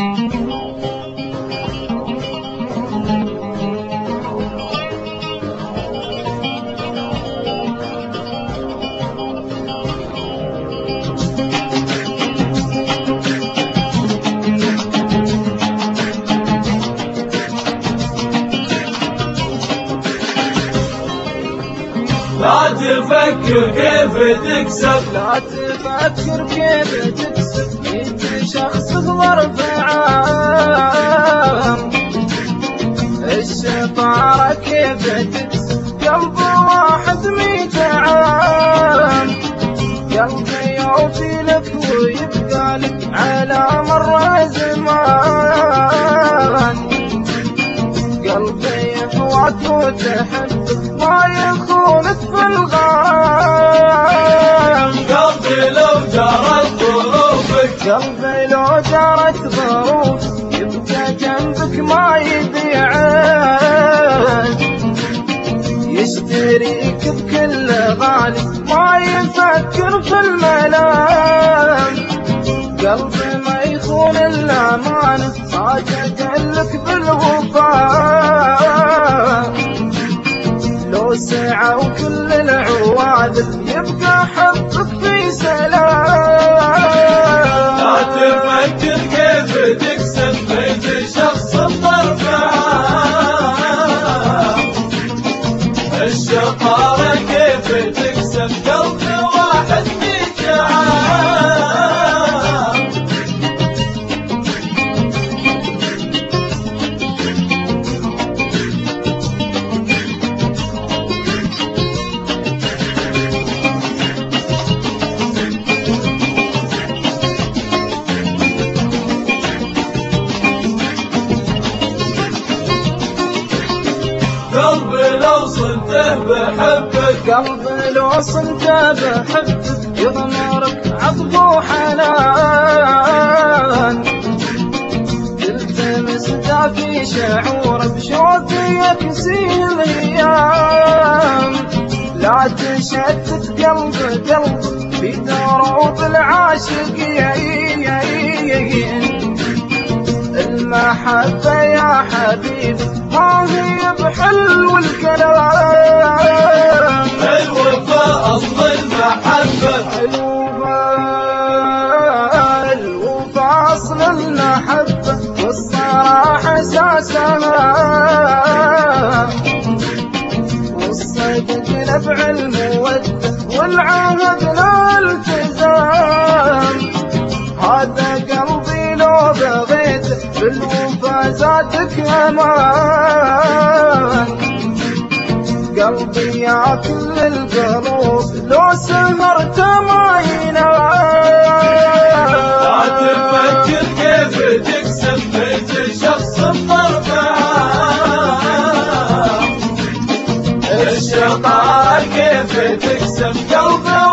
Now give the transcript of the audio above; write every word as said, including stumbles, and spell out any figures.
لا تفكر كيف تكسب، لا تفكر كيف تكسب، انت شخص ظرف عام. الشطارة كيف تكسب قلب واحد ميت عام. قلبي يوفي لك ويبقى لك على مر زمان. قلبي يهواك وتحبك ما يخونك في الغام. قلبي لو جرت ظروفك، قلبي لو جرت ظروف يبقى جنبك ما يبيعك. يشتريك بكل غالي ما يفكر في الملام. قلبي ما يخون الأمانة صادق لك بالوفاء. لو سعى وكل العوادل يبقى حبك في سلام. لا تفكر كيف تكسب، بيت شخص بطرف عام. الشطارة كيف تكسب قلب واحد ميت عام. قلبي لو صنته بحبك، قلبي لو صنته بحبك يضمرك عطف وحنان. تلتمس دافي شعور بشوقي يكسيه الايام. لا تشتت قلب قلب في دروب العاشقين. المحبة يا حبيبي ما هي بحلو الكلام. الوفاء أصل المحبة، الوفاء الوفاء أصل المحبة والصراحة أساسها. والصدق نبع المودة والعهد لا التزام. هذا قلبي لو بغيته بالوفا زادك امان. قلبي يا كل القلوب لو سهرت ما ينام. لا تفكر كيف تكسب، بيت شخص بطرف عام. الشطارة كيف تكسب قلب